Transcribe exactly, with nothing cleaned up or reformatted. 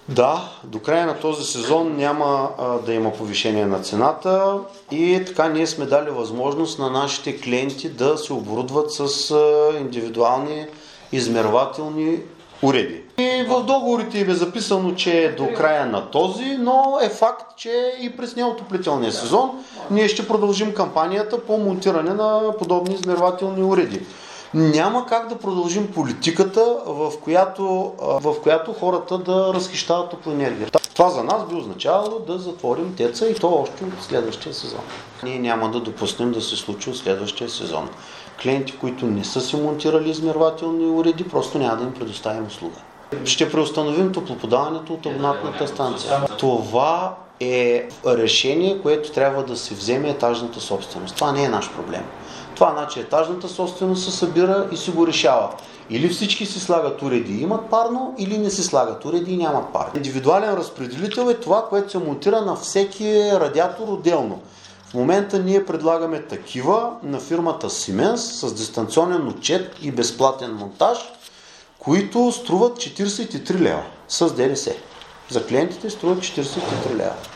Да, до края на този сезон няма а, да има повишение на цената и така ние сме дали възможност на нашите клиенти да се оборудват с а, индивидуални измервателни уреди. И в договорите им е записано, че е до края на този, но е факт, че и през неотоплителния сезон ние ще продължим кампанията по монтиране на подобни измервателни уреди. Няма как да продължим политиката, в която, в която хората да разхищават топлоенергия. Това за нас би означавало да затворим ТЕЦ-а и то още от следващия сезон. Ние няма да допуснем да се случи от следващия сезон. Клиенти, които не са си монтирали измервателни уреди, просто няма да им предоставим услуга. Ще преустановим топлоподаването от абонатната станция. Това е решение, което трябва да се вземе етажната собственост. Това не е наш проблем. Това значи етажната собственост се събира и си го решава. Или всички си слагат уреди и имат парно, или не си слагат уреди и нямат парно. Индивидуален разпределител е това, което се монтира на всеки радиатор отделно. В момента ние предлагаме такива на фирмата Siemens с дистанционен отчет и безплатен монтаж, които струват четиридесет и три лева с ДДС. За клиентите струват четиридесет и три лева.